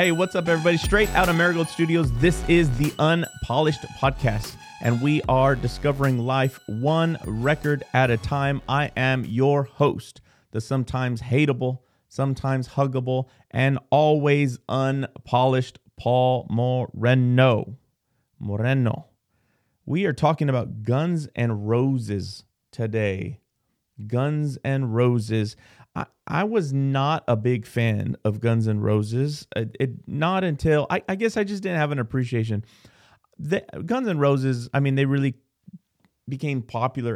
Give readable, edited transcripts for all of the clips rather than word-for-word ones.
Hey, what's up, everybody? Straight out of Marigold Studios, this is the Unpolished Podcast, and we are discovering life one record at a time. I am your host, the sometimes hateable, sometimes huggable, and always unpolished Paul Moreno. We are talking about Guns N' Roses today. Guns N' Roses. I was not a big fan of Guns N' Roses. Not until, I guess I just didn't have an appreciation. Guns N' Roses, I mean, they really became popular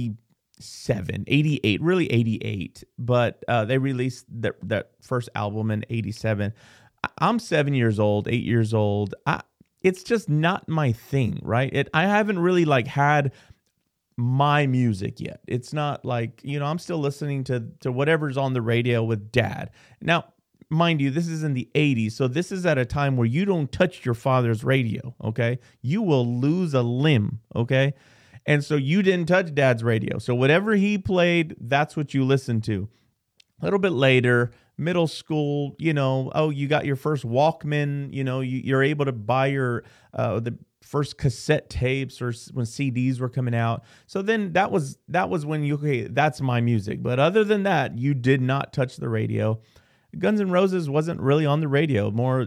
87, 88, really 88. But they released that first album in 87. I'm 7 years old, 8 years old. It's just not my thing, right? I haven't really had my music yet. It's not like, I'm still listening to whatever's on the radio with dad. Now, mind you, this is in the 80s, so this is at a time where you don't touch your father's radio, okay? You will lose a limb, okay? And so you didn't touch dad's radio. So whatever he played, that's what you listened to. A little bit later, middle school, you got your first Walkman, you're able to buy your the first cassette tapes or when CDs were coming out. So then that was when that's my music. But other than that, you did not touch the radio. Guns N' Roses wasn't really on the radio. More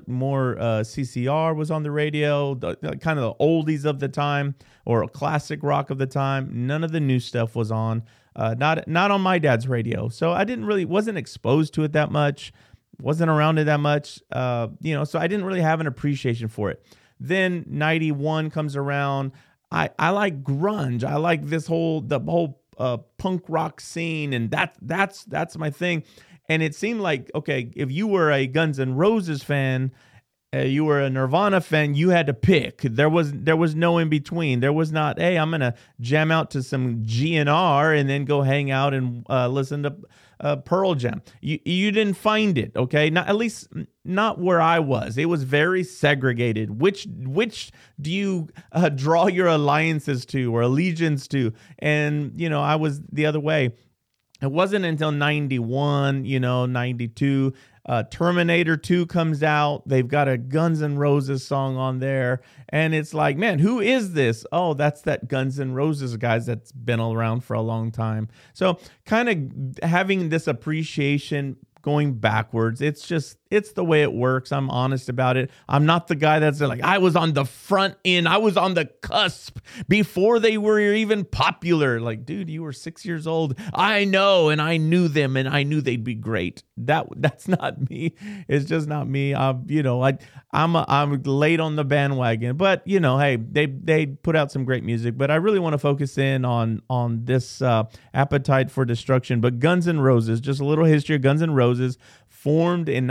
CCR was on the radio, kind of the oldies of the time or classic rock of the time. None of the new stuff was on. Not on my dad's radio. So I wasn't exposed to it that much. Wasn't around it that much. So I didn't really have an appreciation for it. Then 91 comes around. I like grunge. I like the whole punk rock scene, and that's my thing. And it seemed like, okay, if you were a Guns N' Roses fan, you were a Nirvana fan, you had to pick. There was no in between. There was not, hey, I'm gonna jam out to some GNR and then go hang out and listen to Pearl Jam. You didn't find it, okay? Not, at least not where I was. It was very segregated. Which do you draw your alliances to or allegiance to? And I was the other way. It wasn't until 91, 92. Terminator 2 comes out. They've got a Guns N' Roses song on there. And it's like, man, who is this? Oh, that's that Guns N' Roses guys that's been around for a long time. So kind of having this appreciation going backwards. It's the way it works. I'm honest about it. I'm not the guy that's like, I was on the front end. I was on the cusp before they were even popular. Like, dude, you were 6 years old. I know. And I knew them and I knew they'd be great. That's not me. It's just not me. I'm late on the bandwagon, but hey, they put out some great music, but I really want to focus in on this Appetite for Destruction. But Guns N' Roses, just a little history of Guns N' Roses. Formed in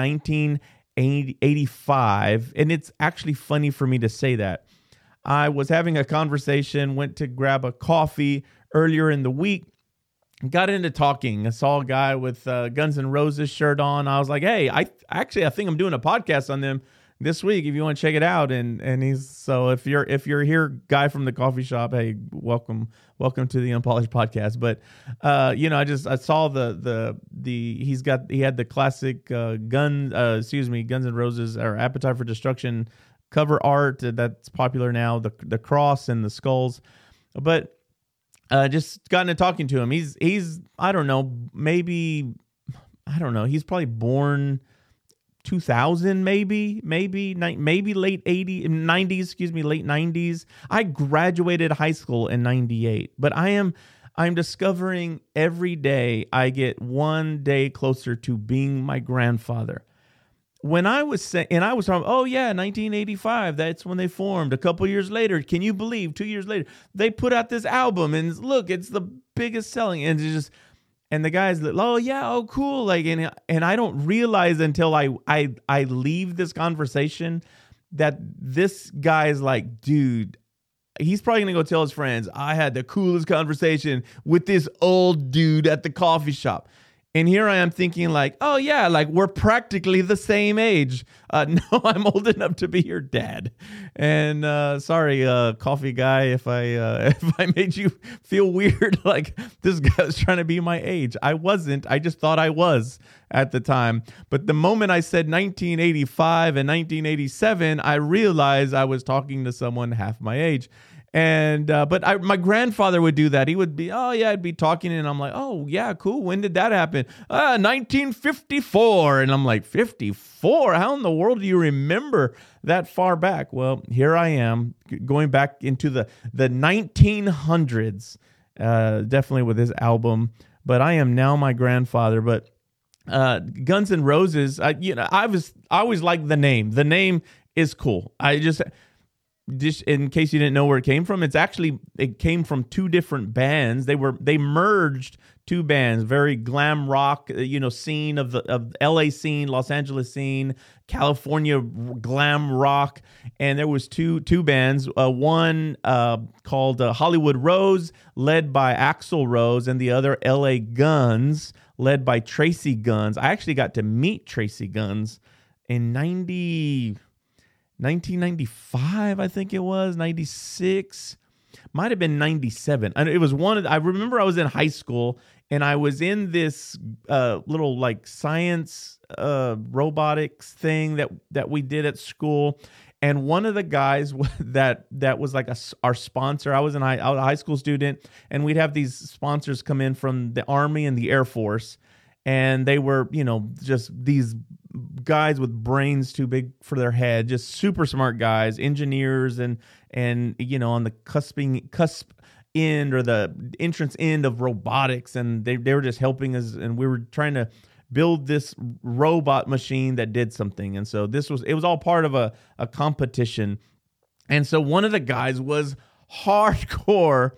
1985, and it's actually funny for me to say that. I was having a conversation, went to grab a coffee earlier in the week, got into talking. I saw a guy with Guns N' Roses shirt on. I was like, hey, I think I'm doing a podcast on them this week if you want to check it out. And he's, so if you're here, guy from the coffee shop, hey, welcome to the Unpolished Podcast. But I saw he had the classic Guns N' Roses or Appetite for Destruction cover art that's popular now, the cross and the skulls. But just got into talking to him. He's I don't know, he's probably born 2000, maybe late 90s, late 90s. I graduated high school in 98, but I'm discovering every day I get one day closer to being my grandfather. When I was saying, and I was talking, 1985, that's when they formed. A couple years later, can you believe 2 years later, they put out this album and look, it's the biggest selling, and it's just, and the guy's like, cool. Like, and I don't realize until I leave this conversation that this guy's like, dude, he's probably going to go tell his friends, I had the coolest conversation with this old dude at the coffee shop. And here I am thinking like, oh yeah, like we're practically the same age. No, I'm old enough to be your dad. And sorry, coffee guy, if I if I made you feel weird, like this guy was trying to be my age. I wasn't. I just thought I was at the time. But the moment I said 1985 and 1987, I realized I was talking to someone half my age. And my grandfather would do that. He would be, oh yeah, I'd be talking, and I'm like, oh yeah, cool. When did that happen? 1954. And I'm like, 54? How in the world do you remember that far back? Well, here I am going back into the 1900s, definitely with his album. But I am now my grandfather. But Guns N' Roses, I always liked the name. The name is cool. Just in case you didn't know where it came from, it came from two different bands. They merged two bands, very glam rock, scene of LA scene, Los Angeles scene, California glam rock, and there was two bands. One called Hollywood Rose, led by Axl Rose, and the other LA Guns, led by Tracy Guns. I actually got to meet Tracy Guns in 1995, I think it was, 96, might have been 97. And it was I remember I was in high school and I was in this little like science robotics thing that we did at school. And one of the guys that was like our sponsor, I was a high school student, and we'd have these sponsors come in from the Army and the Air Force. And they were, just these guys with brains too big for their head, just super smart guys, engineers, and on the cusp end or the entrance end of robotics. And they were just helping us, and we were trying to build this robot machine that did something. And so it was all part of a competition. And so one of the guys was hardcore,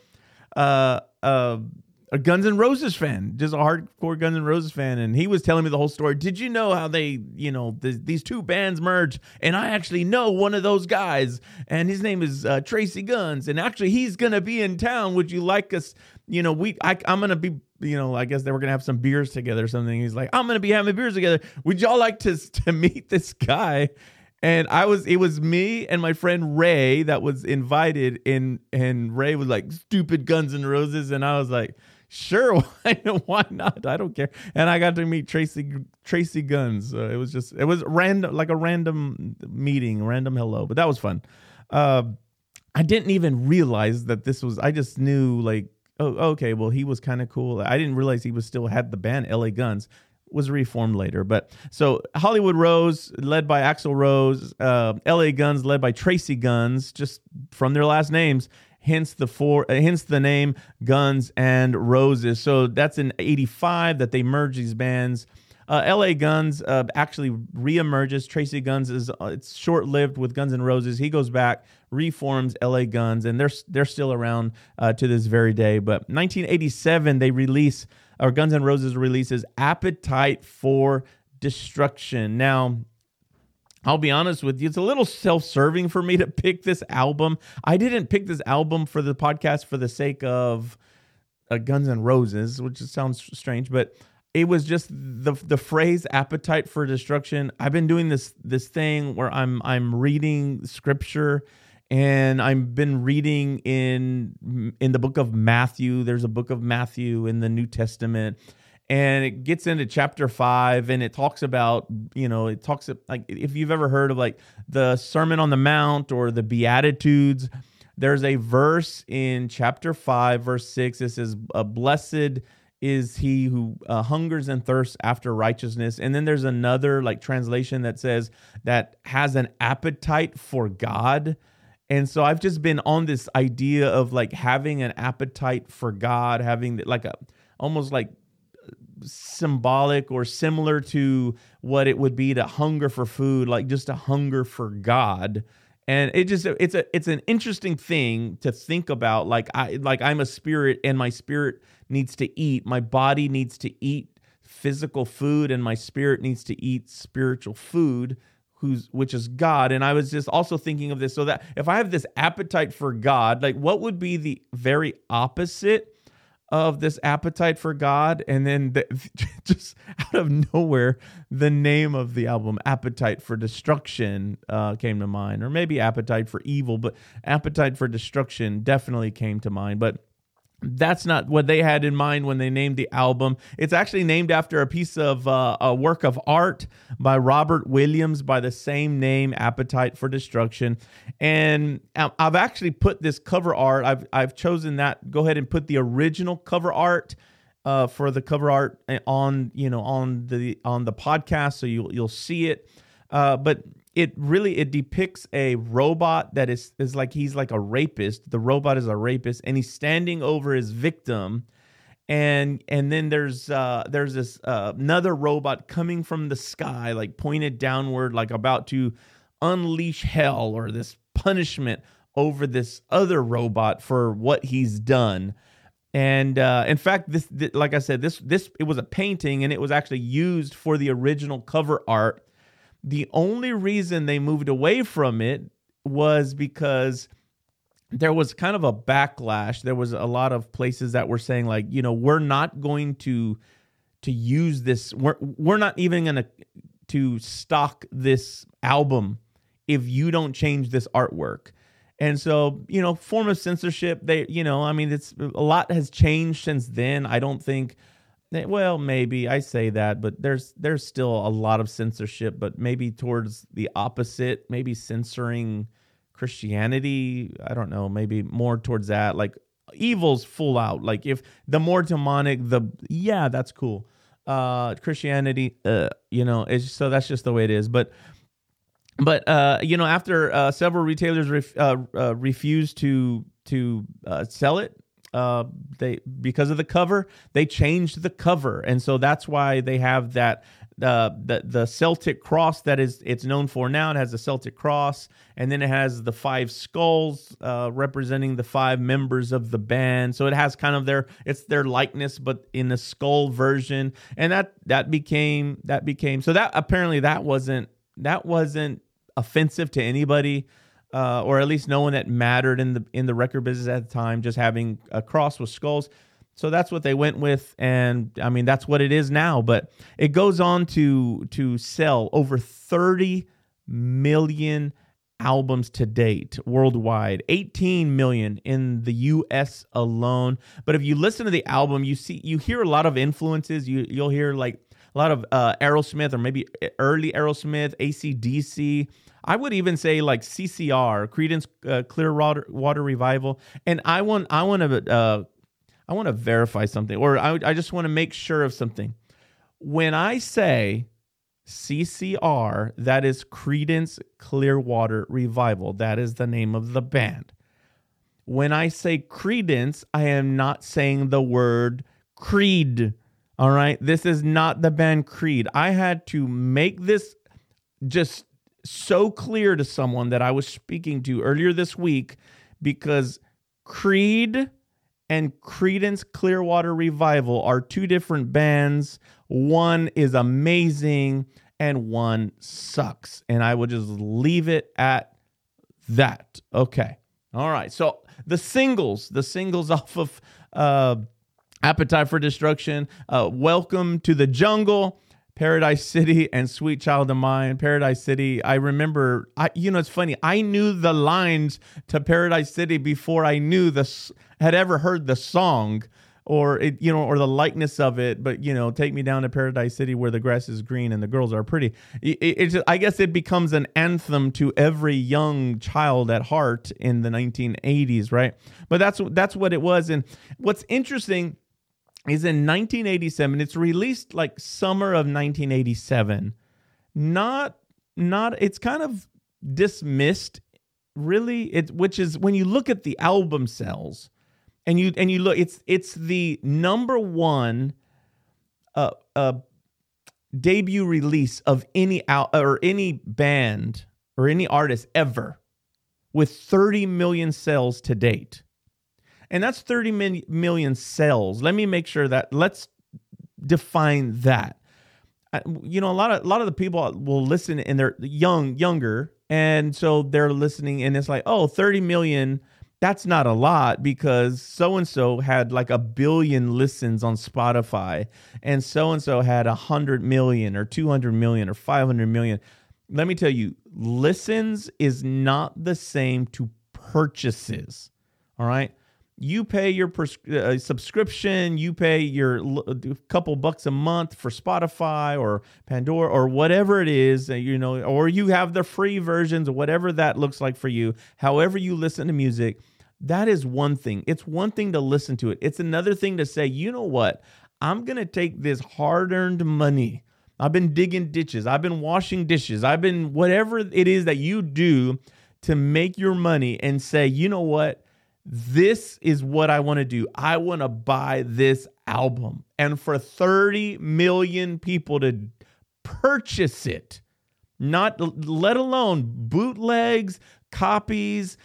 a Guns N' Roses fan, just a hardcore Guns N' Roses fan. And he was telling me the whole story. Did you know how they, these two bands merged? And I actually know one of those guys, and his name is Tracy Guns. And actually he's going to be in town. Would you like us? I'm going to be, I guess they were going to have some beers together or something. He's like, I'm going to be having beers together. Would y'all like to meet this guy? And it was me and my friend Ray that was invited, and Ray was like, stupid Guns N' Roses. And I was like, sure, why not? I don't care. And I got to meet Tracy Guns. It was random, like a random meeting, random hello. But that was fun. I didn't even realize that I just knew like, oh, okay, well, he was kind of cool. I didn't realize he had the band LA Guns. Was reformed later. But so Hollywood Rose, led by Axl Rose, LA Guns, led by Tracy Guns, just from their last names. Hence the name Guns and Roses. So that's in 85 that they merged these bands. LA Guns actually reemerges. Tracy Guns it's short-lived with Guns N' Roses. He goes back, reforms LA Guns, and they're still around to this very day. But 1987 Guns N' Roses releases Appetite for Destruction. Now, I'll be honest with you, it's a little self-serving for me to pick this album. I didn't pick this album for the podcast for the sake of Guns N' Roses, which sounds strange, but it was just the phrase "appetite for destruction." I've been doing this thing where I'm reading scripture, and I've been reading in the book of Matthew. There's a book of Matthew in the New Testament. And it gets into chapter 5, and it talks about, like if you've ever heard of like the Sermon on the Mount or the Beatitudes, there's a verse in chapter 5, verse 6. It says, blessed is he who hungers and thirsts after righteousness. And then there's another like translation that says that has an appetite for God. And so I've just been on this idea of like having an appetite for God, having like almost like symbolic or similar to what it would be to hunger for food, like just a hunger for God. And it's an interesting thing to think about. Like I'm a spirit, and my spirit needs to eat. My body needs to eat physical food, and my spirit needs to eat spiritual food, which is God. And I was just also thinking of this, so that if I have this appetite for God, like what would be the very opposite of this appetite for God, and then just out of nowhere, the name of the album, Appetite for Destruction, came to mind, or maybe Appetite for Evil, but Appetite for Destruction definitely came to mind. But that's not what they had in mind when they named the album. It's actually named after a piece of a work of art by Robert Williams by the same name, Appetite for Destruction. And I've actually put this cover art. I've chosen that. Go ahead and put the original cover art for the cover art on the podcast, so you'll see it. But it depicts a robot that is like, he's like a rapist. The robot is a rapist, and he's standing over his victim. And then there's this another robot coming from the sky, like pointed downward, like about to unleash hell or this punishment over this other robot for what he's done. And in fact, this like I said, this it was a painting, and it was actually used for the original cover art. The only reason they moved away from it was because there was kind of a backlash. There was a lot of places that were saying, like, we're not going to use this. We're not even going to stock this album if you don't change this artwork. And so, form of censorship, it's a lot has changed since then. I don't think. Well, maybe I say that, but there's still a lot of censorship, but maybe towards the opposite, maybe censoring Christianity. I don't know, maybe more towards that. Like, evil's full out. Like, if the more demonic, that's cool. Christianity, so that's just the way it is. But after several retailers refused to sell it, because of the cover, they changed the cover, and so that's why they have that the Celtic cross that it's known for now. It has the Celtic cross, and then it has the 5 skulls representing the 5 members of the band. So it has kind of their likeness, but in the skull version, and that became so that apparently that wasn't offensive to anybody. Or at least no one that mattered in the record business at the time, just having a cross with skulls. So that's what they went with, and I mean that's what it is now. But it goes on to sell over 30 million albums to date worldwide, 18 million in the U.S. alone. But if you listen to the album, you hear a lot of influences. You'll hear like a lot of Aerosmith, or maybe early Aerosmith, AC/DC. I would even say like CCR, Creedence Clearwater Revival. And I want to verify something, or I just want to make sure of something. When I say CCR, that is Creedence Clearwater Revival. That is the name of the band. When I say Creedence, I am not saying the word Creed. All right? This is not the band Creed. I had to make this just so clear to someone that I was speaking to earlier this week, because Creed and Creedence Clearwater Revival are 2 different bands. One is amazing and one sucks. And I will just leave it at that. Okay. All right. So the singles off of Appetite for Destruction, Welcome to the Jungle, Paradise City, and Sweet Child of Mine. Paradise City, I remember, it's funny, I knew the lines to Paradise City before I had ever heard the song or or the likeness of it. But, take me down to Paradise City where the grass is green and the girls are pretty. I guess it becomes an anthem to every young child at heart in the 1980s, right? But that's what it was. And what's interesting is in 1987, it's released like summer of 1987. It's kind of dismissed, really. Which is when you look at the album sales, and you look, it's the number one debut release of any band or any artist ever, with 30 million sales to date. And that's 30 million sales. Let me make sure that, let's define that. A lot of the people will listen and they're younger. And so they're listening and it's like, 30 million, that's not a lot because so-and-so had like 1 billion listens on Spotify and so-and-so had 100 million or 200 million or 500 million. Let me tell you, listens is not the same to purchases. All right. You pay your subscription, you pay your couple bucks a month for Spotify or Pandora or whatever it is, or you have the free versions or whatever that looks like for you. However you listen to music, that is one thing. It's one thing to listen to it. It's another thing to say, you know what? I'm going to take this hard-earned money. I've been digging ditches. I've been washing dishes. I've been whatever it is that you do to make your money and say, you know what? This is what I want to do. I want to buy this album. And for 30 million people to purchase it, not let alone bootlegs, copies,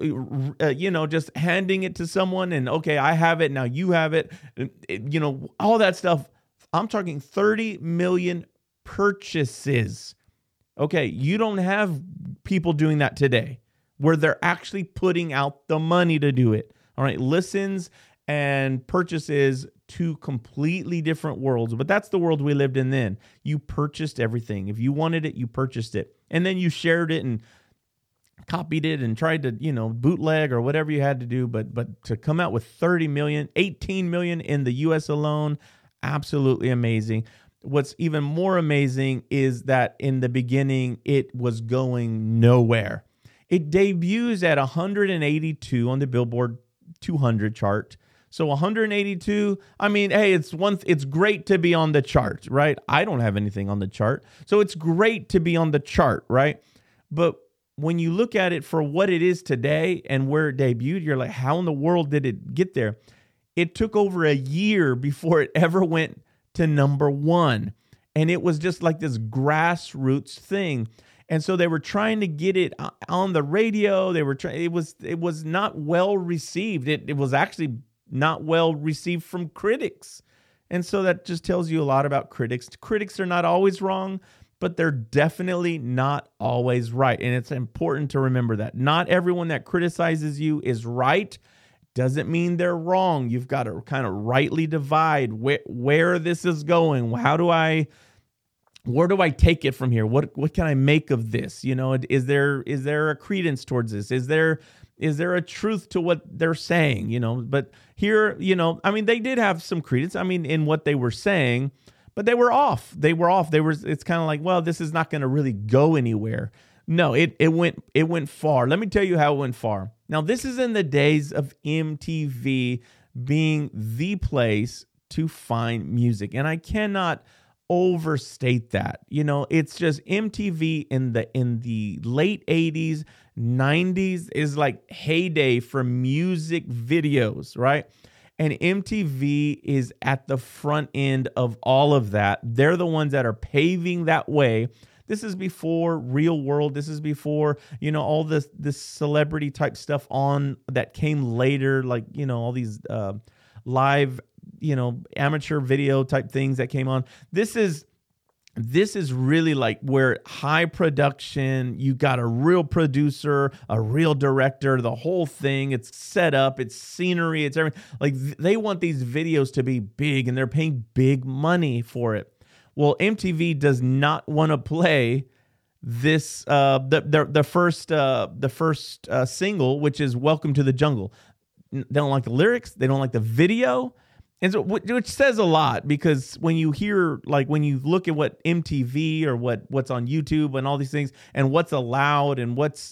just handing it to someone and, okay, I have it, now you have it, all that stuff. I'm talking 30 million purchases. Okay, you don't have people doing that today, where they're actually putting out the money to do it. All right, listens and purchases, two completely different worlds, but that's the world we lived in then. You purchased everything. If you wanted it, you purchased it. And then you shared it and copied it and tried to, bootleg or whatever you had to do, but to come out with 30 million, 18 million in the US alone, absolutely amazing. What's even more amazing is that in the beginning, it was going nowhere. It debuts at 182 on the Billboard 200 chart. So 182, I mean, hey, it's great to be on the chart, right? I don't have anything on the chart. So it's great to be on the chart, right? But when you look at it for what it is today and where it debuted, you're like, how in the world did it get there? It took over a year before it ever went to number one. And it was just like this grassroots thing. And so they were trying to get it on the radio. They were it was not well received. It was actually not well received from critics. And so that just tells you a lot about critics. Critics are not always wrong, but they're definitely not always right. And it's important to remember that. Not everyone that criticizes you is right. Doesn't mean they're wrong. You've got to kind of rightly divide where this is going. Where do I take it from here? What can I make of this? Is there a credence towards this? Is there a truth to what they're saying? But here, they did have some credence, in what they were saying, but they were off. It's kind of like, well, this is not going to really go anywhere. No, it went far. Let me tell you how it went far. Now, this is in the days of MTV being the place to find music, and I cannot overstate that. It's just MTV in the late 80s, 90s is like heyday for music videos, right? And MTV is at the front end of all of that. They're the ones that are paving that way. This is before Real World. This is before, all this celebrity type stuff that came later, like, all these live, amateur video type things that came on. This is really like where high production, you got a real producer, a real director, the whole thing, it's set up, it's scenery, it's everything. Like they want these videos to be big and they're paying big money for it. Well, MTV does not want to play this the first single, which is "Welcome to the Jungle." They don't like the lyrics. They don't like the video, and so which says a lot, because when you look at what MTV or what's on YouTube and all these things, and what's allowed and what's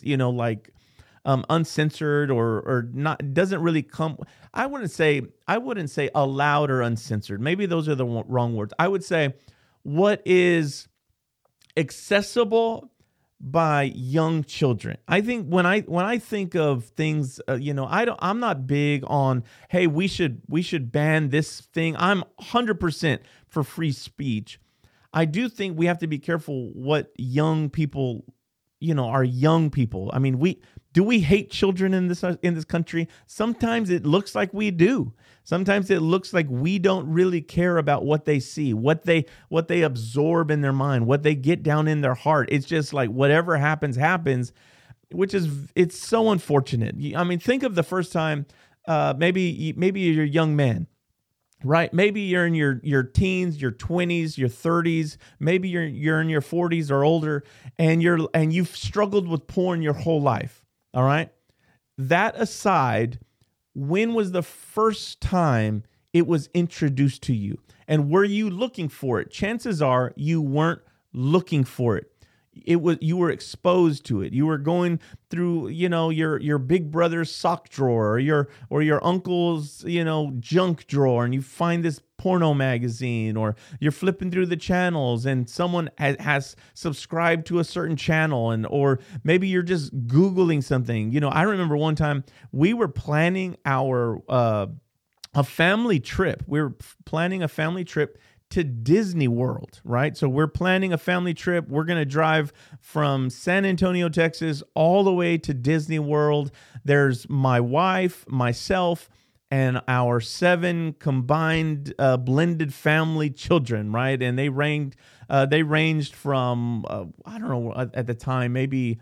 uncensored or not, it doesn't really come. I wouldn't say allowed or uncensored. Maybe those are the wrong words. I would say what is accessible by young children. I think when I think of things, I'm not big on, hey, we should ban this thing. I'm 100% for free speech. I do think we have to be careful what young people, are young people. Do we hate children in this country? Sometimes it looks like we do. Sometimes it looks like we don't really care about what they see, what they absorb in their mind, what they get down in their heart. It's just like whatever happens. it's so unfortunate. I mean, think of the first time, maybe you're a young man, right? Maybe you're in your teens, your 20s, your 30s, maybe you're in your 40s or older, and you've struggled with porn your whole life. All right? That aside, when was the first time it was introduced to you? And were you looking for it? Chances are you weren't looking for it. You were exposed to it. You were going through, your big brother's sock drawer or your uncle's, junk drawer, and you find this porno magazine, or you're flipping through the channels and someone has subscribed to a certain channel, or maybe you're just Googling something. I remember one time we were planning a family trip. We were planning a family trip to Disney World, right? So we're planning a family trip. We're going to drive from San Antonio, Texas, all the way to Disney World. There's my wife, myself, and our 7 combined blended family children, right? And they ranged from, I don't know, at the time, maybe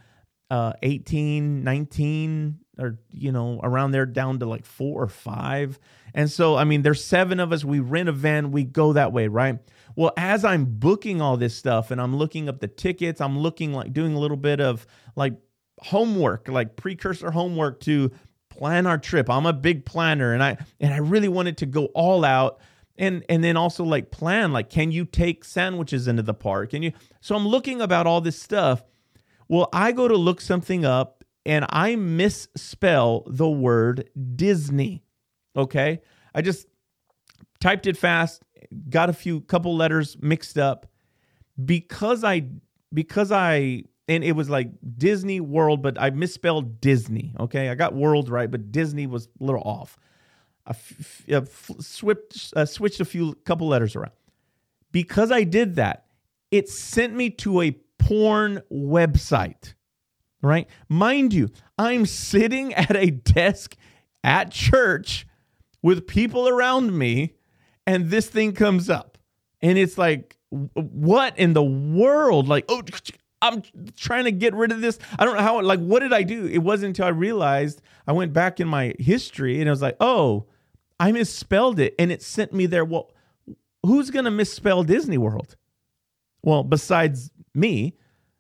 18, 19, or, around there, down to like 4 or 5. And so, I mean, there's 7 of us. We rent a van. We go that way, right? Well, as I'm booking all this stuff and I'm looking up the tickets, I'm doing a little bit of like homework, like precursor homework to plan our trip. I'm a big planner, and I really wanted to go all out, and then also like plan, like, can you take sandwiches into the park? So I'm looking about all this stuff. Well, I go to look something up and I misspell the word Disney. Okay. I just typed it fast, got a couple letters mixed up because I, and it was like Disney World, but I misspelled Disney. Okay. I got world right, but Disney was a little off. I switched a couple letters around. Because I did that, it sent me to a porn website, right? Mind you, I'm sitting at a desk at church with people around me, and this thing comes up. And it's like, what in the world? Like, oh, I'm trying to get rid of this. I don't know how, like, what did I do? It wasn't until I realized, I went back in my history and I was like, oh, I misspelled it, and it sent me there. Well, who's going to misspell Disney World? Well, besides me,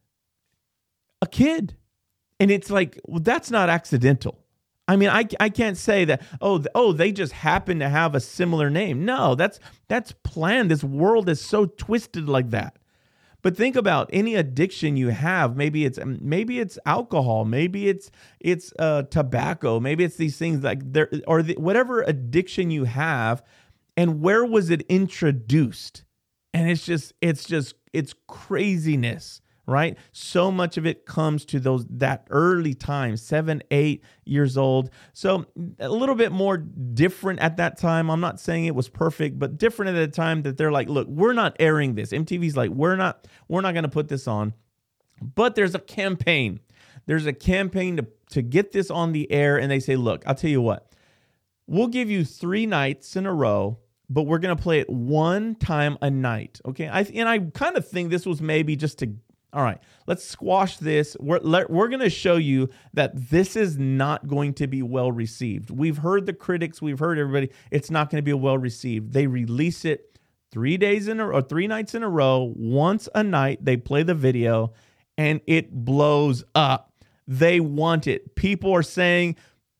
a kid. And it's like, well, that's not accidental. I mean, I can't say that, they just happen to have a similar name. No, that's planned. This world is so twisted like that. But think about any addiction you have. Maybe it's alcohol. Maybe it's tobacco. Maybe it's these things like there, or whatever addiction you have. And where was it introduced? And it's craziness, right? So much of it comes to that early time, 7, 8 years old. So a little bit more different at that time. I'm not saying it was perfect, but different at the time that they're like, look, we're not airing this. MTV's like, we're not going to put this on. But there's a campaign. There's a campaign to get this on the air. And they say, look, I'll tell you what, we'll give you 3 nights in a row, but we're going to play it 1 time a night. Okay. I kind of think this was maybe just to, all right, let's squash this. We're going to show you that this is not going to be well received. We've heard the critics. We've heard everybody. It's not going to be well received. They release it 3 nights in a row, once a night. They play the video and it blows up. They want it. People are saying,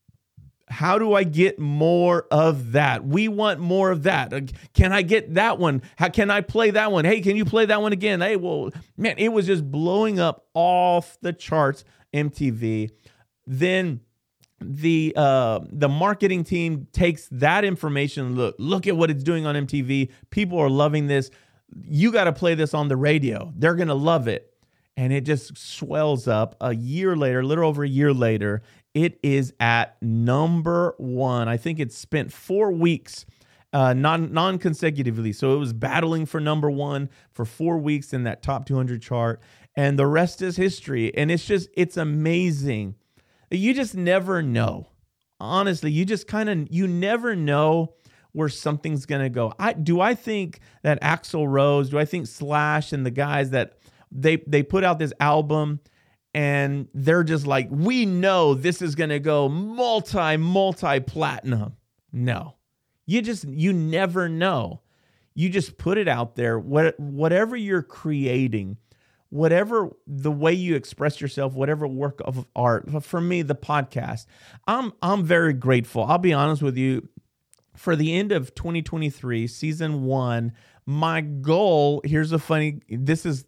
how do I get more of that? We want more of that. Can I get that one? How can I play that one? Hey, can you play that one again? Hey, well, man, it was just blowing up off the charts, MTV. Then the marketing team takes that information. Look at what it's doing on MTV. People are loving this. You got to play this on the radio. They're going to love it. And it just swells up. A little over a year later, it is at number 1. I think it spent 4 weeks non-consecutively. So it was battling for number 1 for 4 weeks in that top 200 chart. And the rest is history. And it's amazing. You just never know. Honestly, you never know where something's going to go. Do I think that Axl Rose, do I think Slash and the guys that they put out this album and they're just like, we know this is going to go multi platinum. No, you never know. You just put it out there. Whatever you're creating, whatever the way you express yourself, whatever work of art. For me, the podcast, I'm very grateful. I'll be honest with you. For the end of 2023, season 1, my goal, this is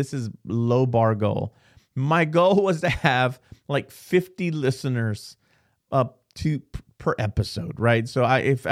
low bar goal. My goal was to have like 50 listeners up to per episode, right? So if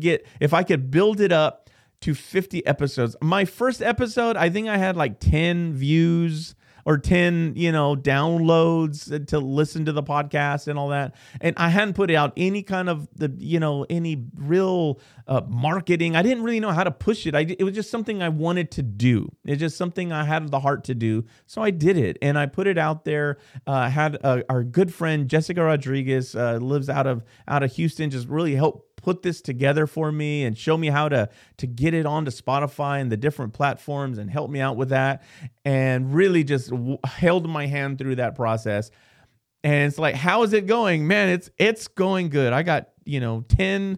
I could build it up to 50 episodes. My first episode, I think I had like 10 views or 10, downloads to listen to the podcast and all that. And I hadn't put out any kind of any real marketing. I didn't really know how to push it. It was just something I wanted to do. It's just something I had the heart to do. So I did it and I put it out there. Had our good friend, Jessica Rodriguez, lives out of Houston, just really helped put this together for me and show me how to get it onto Spotify and the different platforms and help me out with that, and really just held my hand through that process. And it's like, how is it going? Man, it's going good. I got 10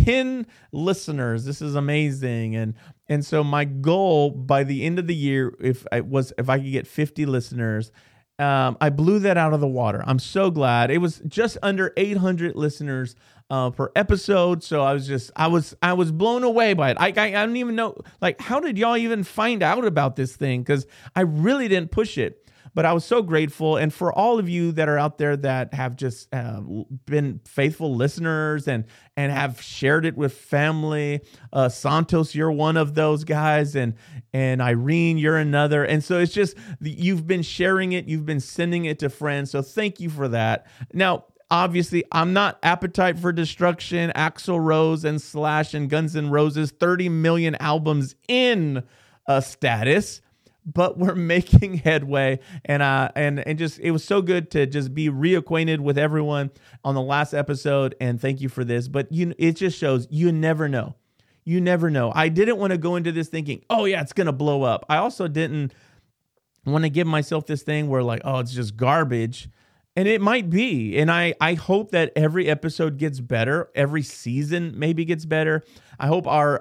listeners. This is amazing. And so my goal by the end of the year, if I could get 50 listeners, I blew that out of the water. I'm so glad. It was just under 800 listeners per episode. So I was blown away by it. I don't even know, like, how did y'all even find out about this thing? Because I really didn't push it. But I was so grateful. And for all of you that are out there that have just been faithful listeners and have shared it with family, Santos, you're one of those guys. And Irene, you're another. And so it's just, you've been sharing it. You've been sending it to friends. So thank you for that. Now, obviously, I'm not Appetite for Destruction, Axl Rose and Slash and Guns N' Roses 30 million albums in status. But we're making headway, and just it was so good to just be reacquainted with everyone on the last episode. And thank you for this. But it just shows you never know. You never know. I didn't want to go into this thinking, oh yeah, it's gonna blow up. I also didn't want to give myself this thing where like, oh, it's just garbage, and it might be. And I hope that every episode gets better. Every season maybe gets better. I hope our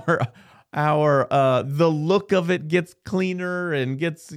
the look of it gets cleaner and gets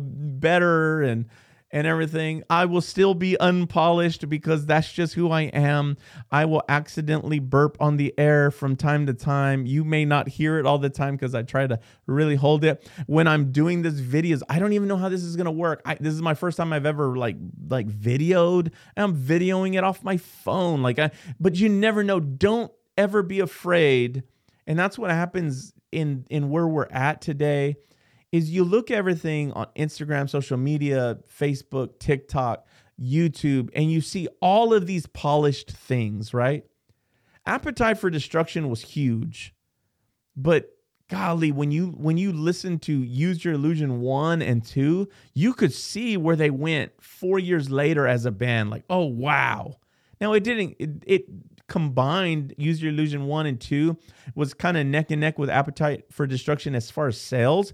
better and everything. I will still be unpolished because that's just who I am. I will accidentally burp on the air from time to time. You may not hear it all the time because I try to really hold it. When I'm doing these videos, I don't even know how this is gonna work. This is my first time I've ever like videoed. I'm videoing it off my phone. But you never know. Don't ever be afraid. And that's what happens in where we're at today, is you look at everything on Instagram, social media, Facebook, TikTok, YouTube, and you see all of these polished things, right? Appetite for Destruction was huge. But golly, when you listen to Use Your Illusion 1 and 2, you could see where they went 4 years later as a band. Like, oh, wow. Now, it combined. Use Your Illusion 1 and 2 was kind of neck and neck with Appetite for Destruction as far as sales.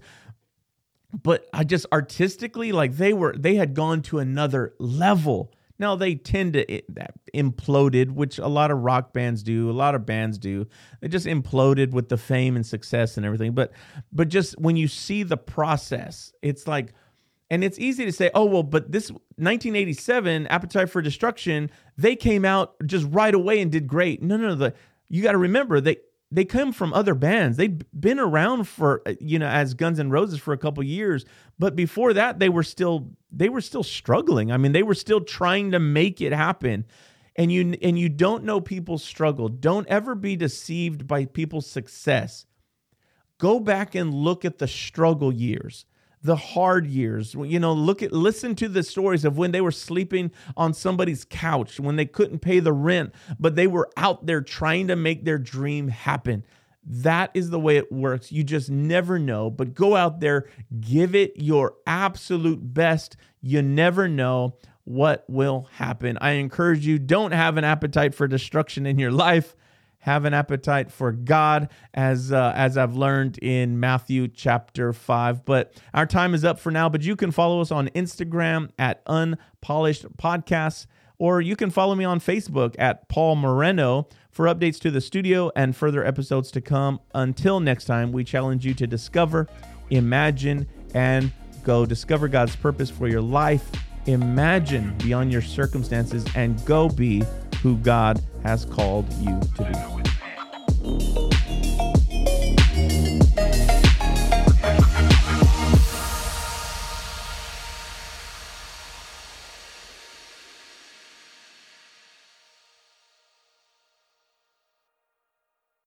But I just artistically, like they had gone to another level. Now they tend to imploded, which a lot of rock bands do, a lot of bands do. They just imploded with the fame and success and everything. But just when you see the process, it's like, and it's easy to say, oh, well, but this 1987 Appetite for Destruction, they came out just right away and did great. No. You got to remember, they come from other bands. They've been around for, as Guns N' Roses for a couple years. But before that, they were still struggling. I mean, they were still trying to make it happen. And you don't know people's struggle. Don't ever be deceived by people's success. Go back and look at the struggle years, the hard years. Listen to the stories of when they were sleeping on somebody's couch, when they couldn't pay the rent, but they were out there trying to make their dream happen. That is the way it works. You just never know, but go out there, give it your absolute best. You never know what will happen. I encourage you, don't have an appetite for destruction in your life. have an appetite for God, as I've learned in Matthew chapter 5. But our time is up for now. But you can follow us on Instagram at Unpolished Podcasts, or you can follow me on Facebook at Paul Moreno for updates to the studio and further episodes to come. Until next time, we challenge you to discover, imagine, and go. Discover God's purpose for your life. Imagine beyond your circumstances and go be who God has called you to be.